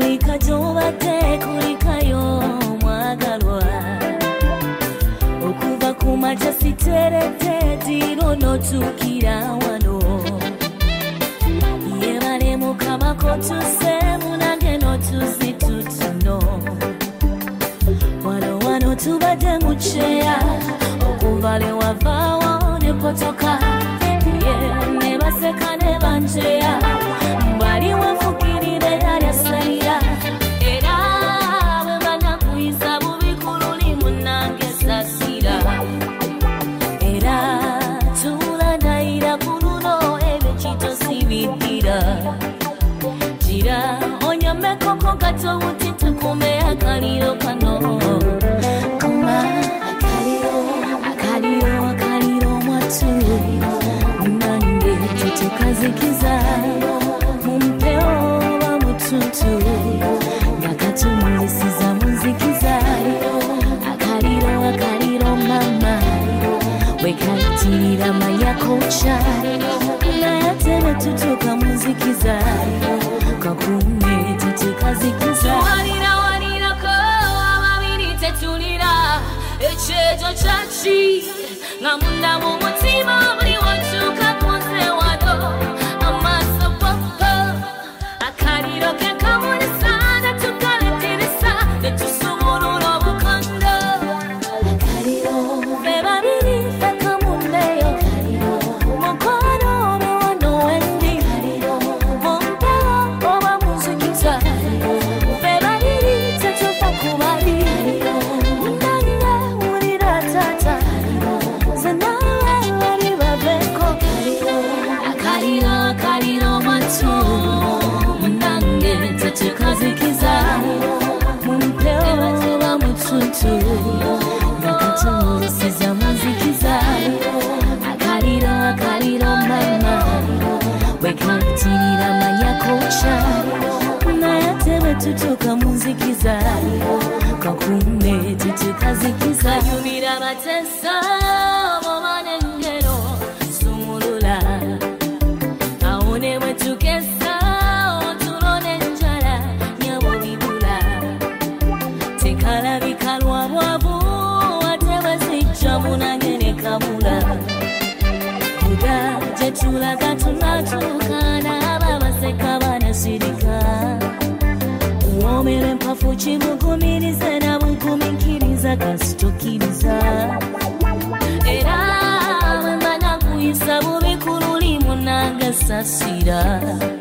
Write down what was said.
Ulikajobate kulikayo mwagalwa okuva kumacha siterete diro notukira wano yebale mukama ko tusemu nange notuzitutuno wano tubadde mucheya okuva le wavawo ne potoka ne baseka ne banjeya bali wafukirire yali sayira era bana kuiza bubikululi munange sasira era tulanaira kuruno ebechito sibidira jira onyame koko gato utite kume akaliro kano kuma akaliro mwatu nange tutikazikiza mumpeo wa mututu nakatumulisiza muzikiza akaliro mama wekatirira mayakocha nayateme tutuka muzikiza kakume tutikazikiza walira ko ababiri tetulira echejo chachi ngamunda mu mutima buli wachuka kunze wado amaso popo akaliro ke kamuni sana tukaletirisa netusumurura bukondo akaliro bebabiri fekamundeyo akaliro mukono bewano wendi akaliro mumpeo oba muzikiza bebabiri tetufa kubali ndanga urira tata akaliro matu nange tetikazikiza mumpeo wa mututu nakatumusiza muzikiza akaliro mama wekatirira mayakocha nayateme tutuka muzikiza kakume tetikazikiza yumira matesa momanengero sumulula aone wetukesa otulone njala nyabo bibula tekala bikalwa bwabu atebazijja munangene kabula kuda jetulaga tunatukana babaseka banasirika uomere mpafu kimugumirize na bugumikiriza kasitokiriza era bana kuisa bubikululi munanga sasira